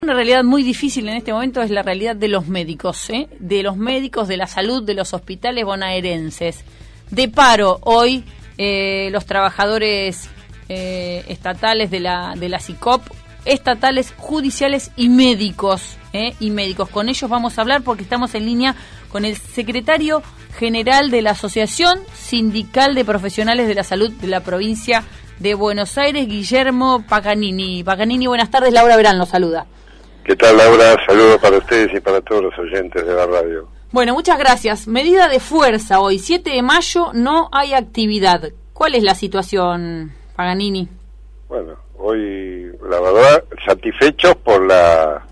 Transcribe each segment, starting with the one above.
Una realidad muy difícil en este momento es la realidad de los médicos, de los médicos, de la salud, de los hospitales bonaerenses. De paro hoy los trabajadores estatales de la SICOP, estatales, judiciales y médicos. Con ellos vamos a hablar porque estamos en línea con el secretario general de la Asociación Sindical de Profesionales de la Salud de la provincia de Buenos Aires, Guillermo Paganini. Paganini, buenas tardes, Laura Verán lo saluda. ¿Qué tal, Laura? Saludos para ustedes y para todos los oyentes de la radio. Bueno, muchas gracias. Medida de fuerza hoy, 7 de mayo, no hay actividad. ¿Cuál es la situación, Paganini? Bueno, hoy, la verdad, satisfechos por la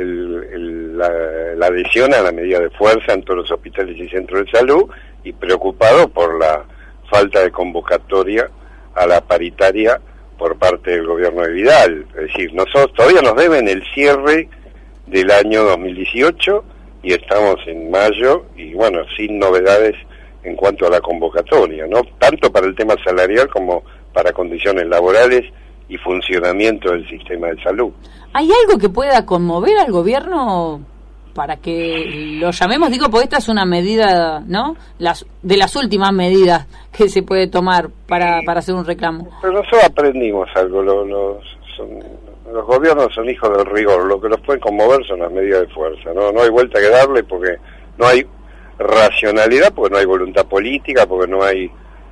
adhesión a la medida de fuerza en todos los hospitales y centros de salud y preocupados por la falta de convocatoria a la paritaria por parte del gobierno de Vidal. Es decir, nosotros todavía nos deben el cierre del año 2018 y estamos en mayo y bueno, sin novedades en cuanto a la convocatoria, ¿no? Tanto para el tema salarial como para condiciones laborales y funcionamiento del sistema de salud. ¿Hay algo que pueda conmover al gobierno para que lo llamemos? Digo, porque esta es una medida, ¿no? De las últimas medidas que se puede tomar para hacer un reclamo. Pero nosotros aprendimos algo, los gobiernos son hijos del rigor, lo que los pueden conmover son las medidas de fuerza, no hay vuelta que darle porque no hay racionalidad, porque no hay voluntad política, porque no hay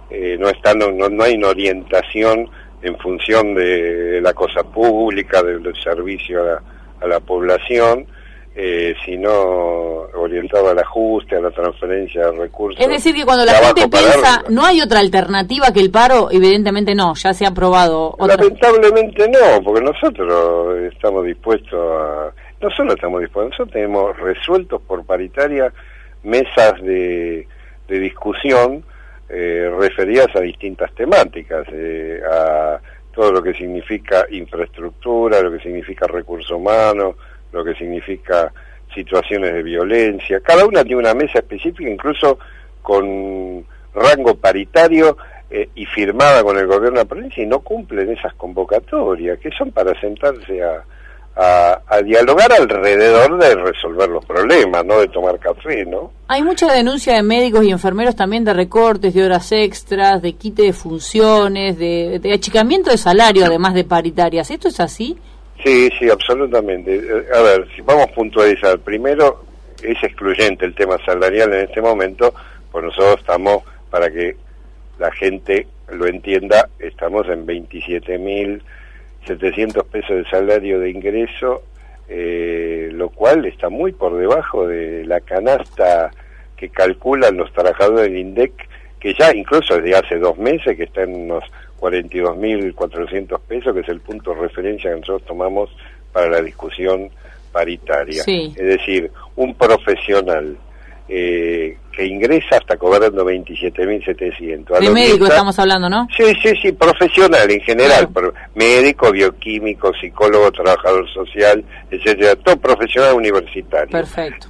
una orientación en función de la cosa pública, del servicio a la población, sino orientado al ajuste, a la transferencia de recursos. Es decir, que cuando la gente piensa, no hay otra alternativa que el paro, evidentemente no, ya se ha aprobado otra. Lamentablemente no, porque nosotros estamos dispuestos nosotros tenemos resueltos por paritaria mesas de discusión referidas a distintas temáticas, a todo lo que significa infraestructura, lo que significa recursos humanos, lo que significa situaciones de violencia. Cada una tiene una mesa específica, incluso con rango paritario y firmada con el gobierno de la provincia, y no cumplen esas convocatorias, que son para sentarse a dialogar alrededor de resolver los problemas, no de tomar café, ¿no? Hay mucha denuncia de médicos y enfermeros también de recortes, de horas extras, de quite de funciones, de achicamiento de salario, además de paritarias. ¿Esto es así? Sí, absolutamente. A ver, si vamos a puntualizar, primero es excluyente el tema salarial en este momento, pues nosotros estamos, para que la gente lo entienda, estamos en 27.700 pesos de salario de ingreso, lo cual está muy por debajo de la canasta que calculan los trabajadores del INDEC, que ya incluso desde hace 2 meses que está en unos 42.400 pesos, que es el punto de referencia que nosotros tomamos para la discusión paritaria. Sí. Es decir, un profesional que ingresa hasta cobrando 27.700. De médico estamos hablando, ¿no? Sí, profesional en general, claro. Médico, bioquímico, psicólogo, trabajador social, etcétera, todo profesional universitario. Perfecto.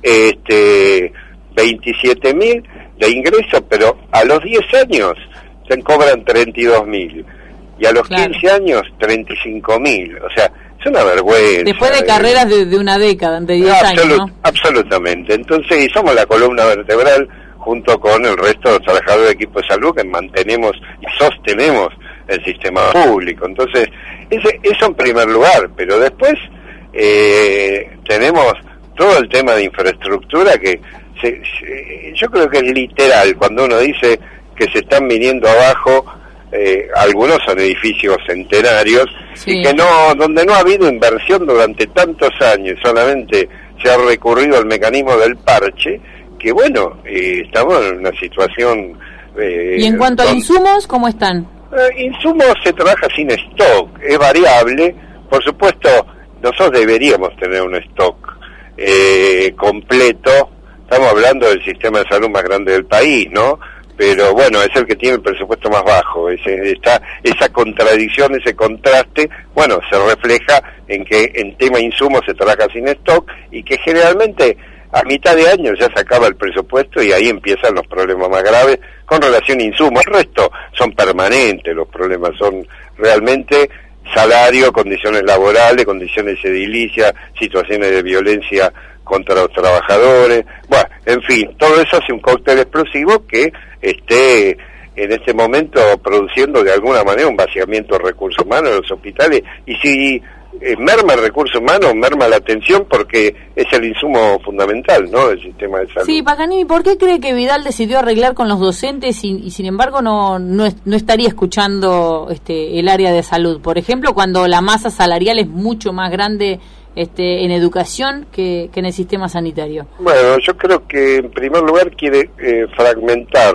27.000 de ingreso, pero a los 10 años se cobran 32.000 y a los 15 años 35.000, o sea, es una vergüenza. Después de carreras de una década, de 10 años, ¿no? Absolutamente. Entonces, somos la columna vertebral junto con el resto de los trabajadores de equipo de salud que mantenemos y sostenemos el sistema público. Entonces, eso en primer lugar, pero después tenemos todo el tema de infraestructura que yo creo que es literal cuando uno dice que se están viniendo abajo, algunos son edificios centenarios, sí, y que donde no ha habido inversión durante tantos años, solamente se ha recurrido al mecanismo del parche, que bueno, estamos en una situación... ¿Y en cuanto a insumos, cómo están? Insumos se trabaja sin stock, es variable, por supuesto, nosotros deberíamos tener un stock completo, estamos hablando del sistema de salud más grande del país, ¿no? Pero bueno, es el que tiene el presupuesto más bajo. Esa contradicción, ese contraste, bueno, se refleja en que en tema insumos se trabaja sin stock y que generalmente a mitad de año ya se acaba el presupuesto y ahí empiezan los problemas más graves con relación a insumos. El resto son permanentes, los problemas son realmente salario, condiciones laborales, condiciones edilicias, situaciones de violencia contra los trabajadores. Bueno, en fin, todo eso hace un cóctel explosivo que esté en este momento produciendo de alguna manera un vaciamiento de recursos humanos en los hospitales, y si merma el recurso humano, merma la atención, porque es el insumo fundamental, ¿no?, del sistema de salud. Sí, Paganini, ¿por qué cree que Vidal decidió arreglar con los docentes y sin embargo no estaría escuchando el área de salud? Por ejemplo, cuando la masa salarial es mucho más grande en educación que en el sistema sanitario. Bueno, yo creo que en primer lugar quiere fragmentar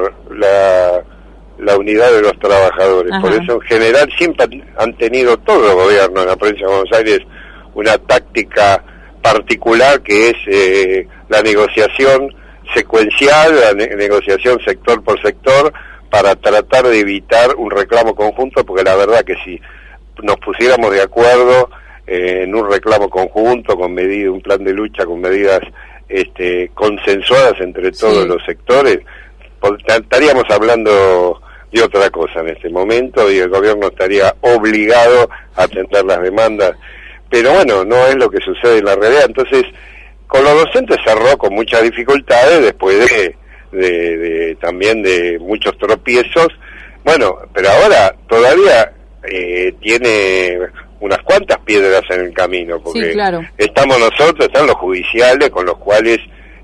la unidad de los trabajadores. Ajá. Por eso en general siempre han tenido todos los gobiernos en la provincia de Buenos Aires una táctica particular, que es la negociación secuencial, la negociación sector por sector, para tratar de evitar un reclamo conjunto, porque la verdad que si nos pusiéramos de acuerdo en un reclamo conjunto, con medidas, un plan de lucha con medidas consensuadas entre todos los sectores, estaríamos hablando de otra cosa en este momento, y el gobierno estaría obligado a atender las demandas. Pero bueno, no es lo que sucede en la realidad. Entonces, con los docentes cerró con muchas dificultades, después de también de muchos tropiezos. Bueno, pero ahora todavía tiene unas cuantas piedras en el camino, porque sí, claro, estamos nosotros, están los judiciales, con los cuales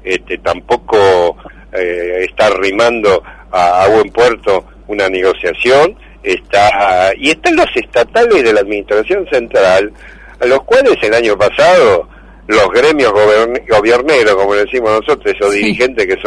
tampoco está arrimando a buen puerto una negociación, y están los estatales de la administración central, a los cuales el año pasado los gremios gobierneros, como le decimos nosotros, esos dirigentes que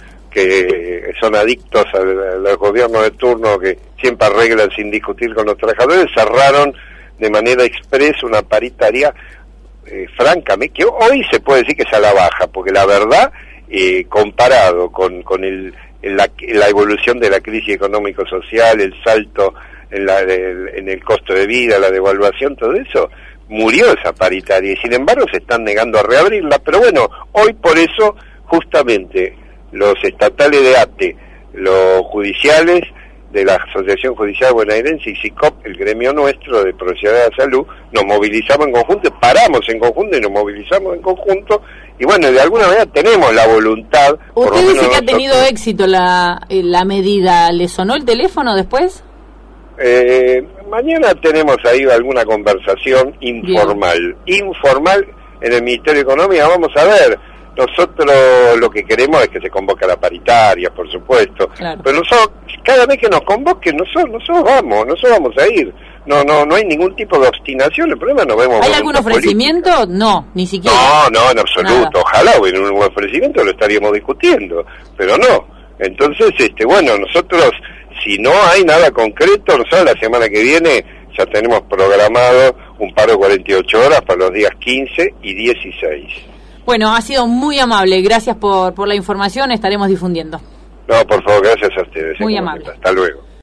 son adictos a los gobiernos de turno, que siempre arreglan sin discutir con los trabajadores, cerraron de manera expresa una paritaria, francamente, que hoy se puede decir que es a la baja, porque la verdad, comparado con la evolución de la crisis económico-social, el salto en el costo de vida, la devaluación, todo eso, murió esa paritaria, y sin embargo se están negando a reabrirla. Pero bueno, hoy por eso justamente los estatales de ATE, los judiciales de la Asociación Judicial Bonaerense y SICOP, el gremio nuestro de Profesionales de la Salud, nos movilizamos en conjunto, paramos en conjunto y nos movilizamos en conjunto, y bueno, de alguna manera tenemos la voluntad. Usted dice que ha tenido éxito la medida. ¿Le sonó el teléfono después? Mañana tenemos ahí alguna conversación informal. Bien. Informal en el Ministerio de Economía. Vamos a ver. Nosotros lo que queremos es que se convoque a la paritaria, por supuesto. Claro. Pero nosotros, cada vez que nos convoquen, nosotros vamos a ir. No hay ningún tipo de obstinación. El problema no vemos. ¿Hay algún ofrecimiento? Política. No, ni siquiera. No, en absoluto. Nada. Ojalá hubiera un ofrecimiento, lo estaríamos discutiendo, pero no. Entonces, bueno, nosotros, si no hay nada concreto, nosotros la semana que viene ya tenemos programado un paro de 48 horas para los días 15 y 16. Bueno, ha sido muy amable. Gracias por la información. Estaremos difundiendo. No, por favor, gracias a ustedes. Muy amable. Hasta luego.